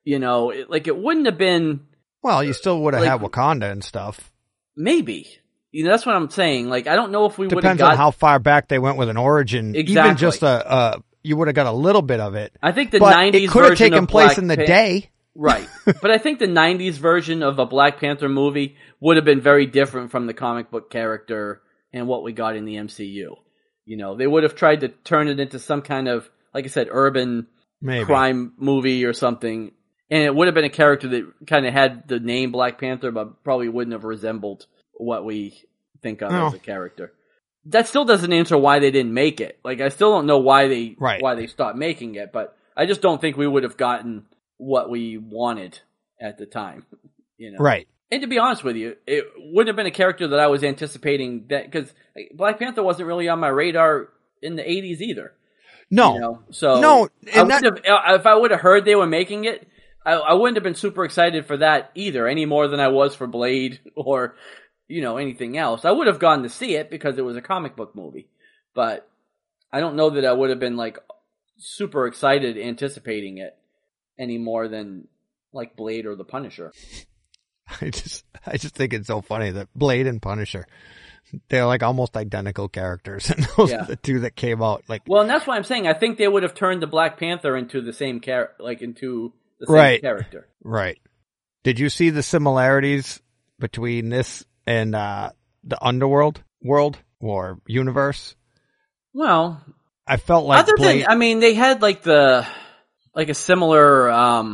It wouldn't have been. Well, you still would have had Wakanda and stuff. Maybe. That's what I'm saying. Like, I don't know if we would have got... Depends on how far back they went with an origin. Exactly. Even just you would have got a little bit of it. I think the 90s version it could have taken place in the day. Right. But I think the 90s version of a Black Panther movie would have been very different from the comic book character and what we got in the MCU. They would have tried to turn it into some kind of, like I said, urban crime movie or something. And it would have been a character that kind of had the name Black Panther, but probably wouldn't have resembled what we think of as a character. That still doesn't answer why they didn't make it. Like, I still don't know why they stopped making it, but I just don't think we would have gotten what we wanted at the time. Right. And to be honest with you, it wouldn't have been a character that I was anticipating because Black Panther wasn't really on my radar in the 80s either. No. So no, if I would have heard they were making it, I wouldn't have been super excited for that either, any more than I was for Blade or, anything else. I would have gone to see it because it was a comic book movie, but I don't know that I would have been like super excited anticipating it any more than like Blade or the Punisher. I just think it's so funny that Blade and Punisher, they're like almost identical characters, and those are the 2 that came out. Like, well, and that's why I'm saying I think they would have turned the Black Panther into the same into the same character. Right. Did you see the similarities between this and the Underworld world or universe? Well, I felt like they had like a similar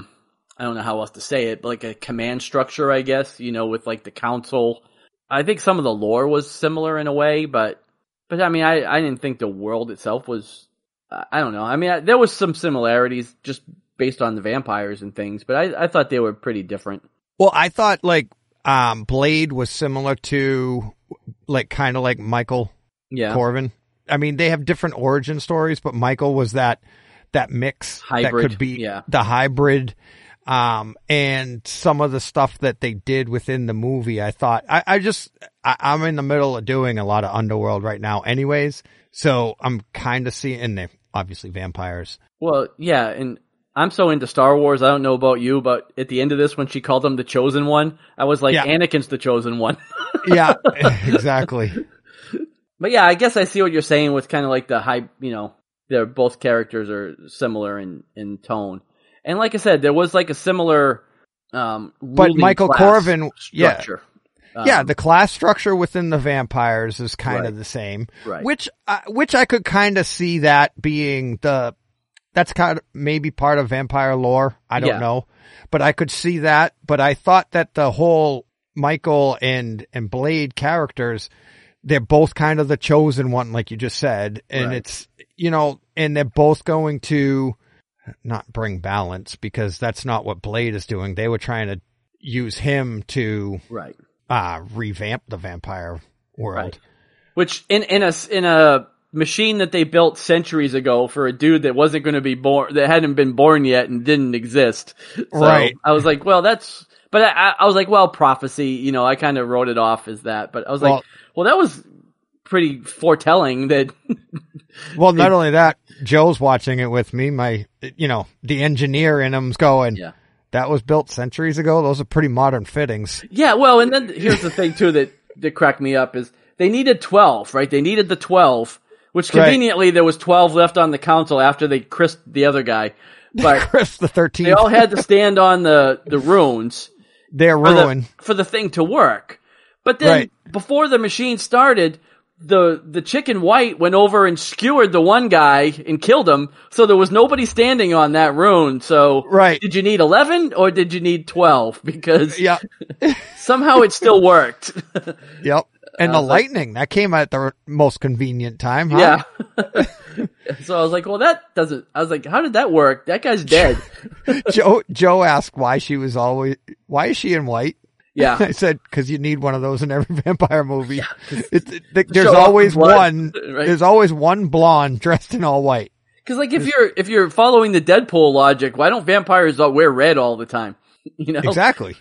I don't know how else to say it, but like a command structure, I guess, with like the council. I think some of the lore was similar in a way, but I mean, I didn't think the world itself was, I don't know. I mean, there was some similarities just based on the vampires and things, but I thought they were pretty different. Well, I thought like, Blade was similar to like, kind of like Michael Corvin. I mean, they have different origin stories, but Michael was that mix hybrid, that could be the hybrid. And some of the stuff that they did within the movie, I thought, I'm in the middle of doing a lot of Underworld right now anyways. So I'm kind of seeing, and they're obviously vampires. Well, yeah. And I'm so into Star Wars. I don't know about you, but at the end of this, when she called him the Chosen One, I was like, Anakin's the Chosen One. Yeah, exactly. But yeah, I guess I see what you're saying with kind of like the hype, they're both characters are similar in tone. And like I said, there was like a similar but Michael Corvin structure. Yeah, the class structure within the vampires is kind of the same, which I could kind of see that being that's kind of maybe part of vampire lore. I don't know, but I could see that. But I thought that the whole Michael and Blade characters, they're both kind of the chosen one, like you just said, and it's, and they're both going to not bring balance, because that's not what Blade is doing. They were trying to use him to revamp the vampire world, which in a machine that they built centuries ago for a dude that wasn't going to be born, that hadn't been born yet and didn't exist. So I was like, well, but I was like, well, prophecy, I kind of wrote it off as that, but I was like, well, that was pretty foretelling that. Well, not only that, Joe's watching it with me. The engineer in him's going, that was built centuries ago. Those are pretty modern fittings. Yeah. Well, and then here's the thing too that cracked me up is they needed 12, right? They needed the 12, which conveniently there was 12 left on the council after they crisped the other guy. But Chris the 13th. They all had to stand on the runes. They're ruined for the thing to work. But then before the machine started, the chick in white went over and skewered the one guy and killed him. So there was nobody standing on that rune. So did you need 11 or did you need 12? Because somehow it still worked. Yep. And the lightning, that came at the most convenient time, huh? Yeah. So I was like, well, I was like, how did that work? That guy's dead. Joe asked why is she in white? Yeah. I said, cause you need one of those in every vampire movie. Yeah, there's always one, there's always one blonde dressed in all white. Cause like if you're following the Deadpool logic, why don't vampires wear red all the time? Exactly.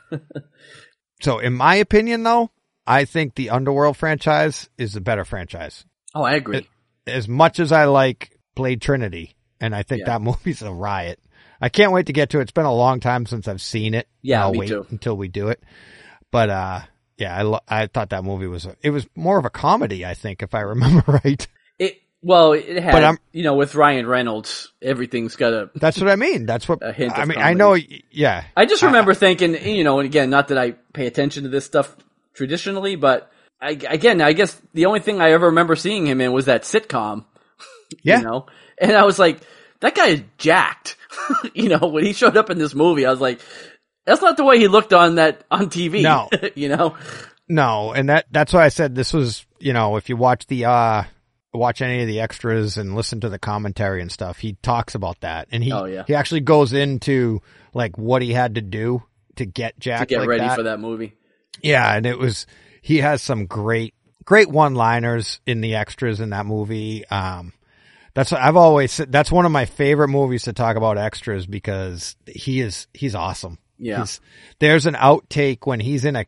So in my opinion though, I think the Underworld franchise is the better franchise. Oh, I agree. As much as I like Blade Trinity, and I think that movie's a riot. I can't wait to get to it. It's been a long time since I've seen it. Yeah, I'll me wait too. until we do it. But I thought that movie was more of a comedy, I think, if I remember right. It had, with Ryan Reynolds, everything's got a. That's what I mean. That's what a hint of comedy. I know. Yeah. I just remember thinking, and again, not that I pay attention to this stuff traditionally, but I guess the only thing I ever remember seeing him in was that sitcom. Yeah. And I was like, that guy is jacked. When he showed up in this movie, I was like, that's not the way he looked on TV. No. No. And that's why I said this was, if you watch watch any of the extras and listen to the commentary and stuff, he talks about that. And he actually goes into like what he had to do to get jacked. To get like ready that. for that movie. Yeah. And he has some great one-liners in the extras in that movie. I've always said that's one of my favorite movies to talk about extras because he's awesome. Yeah. There's an outtake when he's in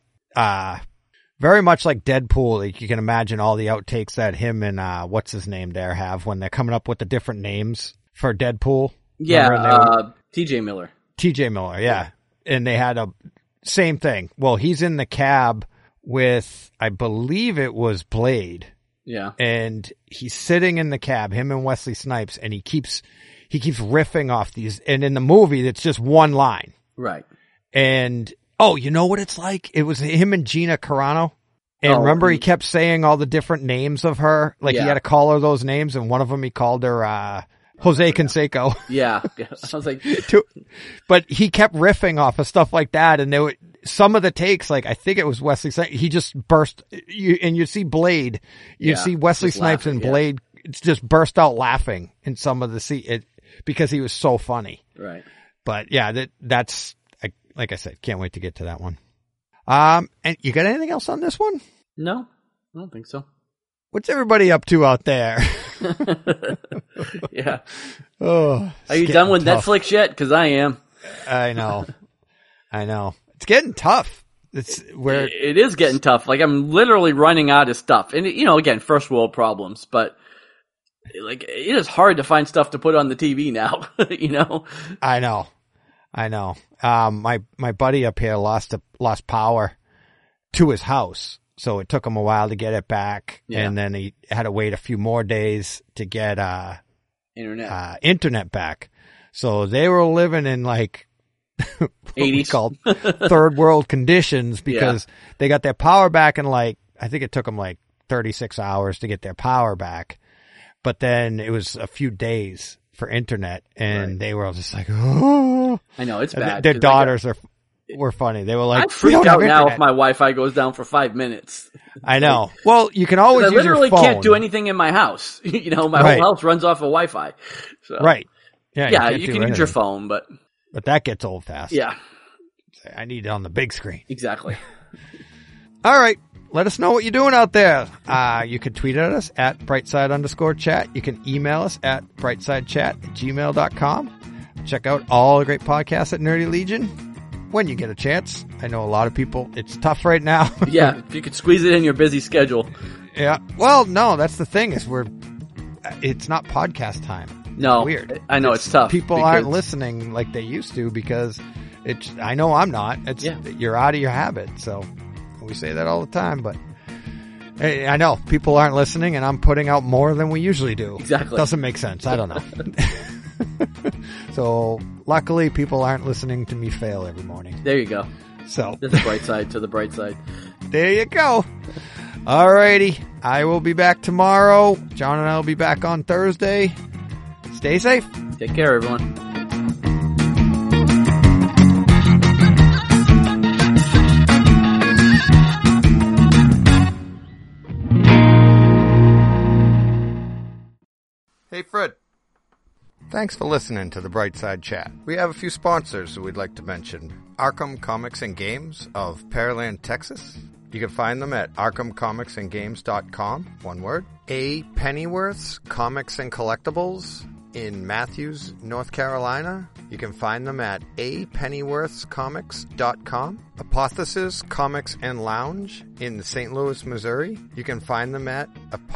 very much like Deadpool. Like you can imagine all the outtakes that him and, what's his name there have when they're coming up with the different names for Deadpool. Yeah. TJ Miller. TJ Miller. Yeah. And they had same thing. Well, he's in the cab with, I believe it was Blade. Yeah. And he's sitting in the cab, him and Wesley Snipes, and he keeps riffing off these, and in the movie, it's just one line. Right. And, you know what it's like? It was him and Gina Carano. And remember he kept saying all the different names of her? Like he had to call her those names, and one of them he called her, Jose Canseco. Yeah. I was like, but he kept riffing off of stuff like that. And there were some of the takes, like I think it was Wesley Snipes, he just burst, and you see Blade, see Wesley Snipes and Blade, it's just burst out laughing in some of the because he was so funny. Right. But yeah, that's, like I said, can't wait to get to that one. And you got anything else on this one? No, I don't think so. What's everybody up to out there? Yeah. Oh, are you done with Netflix yet? Because I am. I know. It's getting tough. It is getting tough. Like I'm literally running out of stuff. And again, first world problems, but like it is hard to find stuff to put on the TV now, I know. My buddy up here lost power to his house. So it took him a while to get it back. Yeah. And then he had to wait a few more days to get, internet back. So they were living in like what we 80s. called third world conditions because they got their power back in I think it took them 36 hours to get their power back. But then it was a few days for internet, and they were all just like, oh. I know, it's bad. Their daughters were funny. They were like, I'm freaked out now if my Wi-Fi goes down for 5 minutes. I know. Well, you can always use your phone. I literally can't do anything in my house. My whole house runs off of Wi-Fi. So. Right. Yeah, you can use your phone, but that gets old fast. Yeah. I need it on the big screen. Exactly. All right. Let us know what you're doing out there. You can tweet at us at brightside_chat. You can email us at brightsidechat@gmail.com. Check out all the great podcasts at Nerdy Legion when you get a chance. I know a lot of people, it's tough right now. Yeah, if you could squeeze it in your busy schedule. Yeah. Well, no, that's the thing is it's not podcast time. No. It's weird. I know it's tough. People aren't listening like they used to because I know I'm not. You're out of your habit. So we say that all the time, but I know people aren't listening and I'm putting out more than we usually do. Exactly. Doesn't make sense. I don't know. So luckily people aren't listening to me fail every morning. There you go. So there's a bright side to the bright side. There you go. Alrighty. I will be back tomorrow. John and I will be back on Thursday. Stay safe. Take care, everyone. Hey, Fred. Thanks for listening to the Brightside Chat. We have a few sponsors that we'd like to mention. Arkham Comics and Games of Pearland, Texas. You can find them at arkhamcomicsandgames.com, one word. A. Pennyworth's Comics and Collectibles in Matthews, North Carolina. You can find them at apennyworthscomics.com. Apothesis Comics and Lounge in St. Louis, Missouri. You can find them at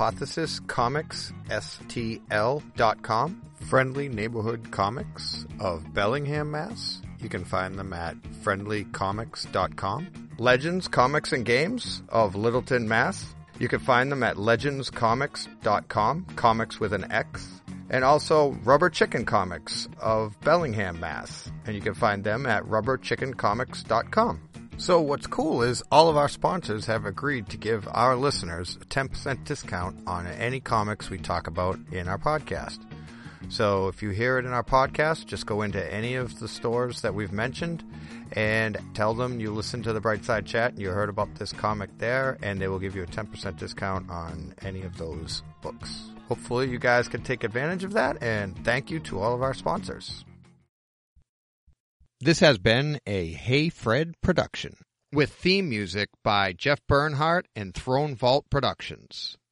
apothesiscomicsstl.com. Friendly Neighborhood Comics of Bellingham, Mass. You can find them at friendlycomics.com. Legends Comics and Games of Littleton, Mass. You can find them at legendscomics.com, comics with an X. And also Rubber Chicken Comics of Bellingham, Mass. And you can find them at rubberchickencomics.com. So what's cool is all of our sponsors have agreed to give our listeners a 10% discount on any comics we talk about in our podcast. So if you hear it in our podcast, just go into any of the stores that we've mentioned and tell them you listened to the Brightside Chat and you heard about this comic there, and they will give you a 10% discount on any of those books. Hopefully you guys can take advantage of that, and thank you to all of our sponsors. This has been a Hey Fred production with theme music by Jeff Bernhardt and Throne Vault Productions.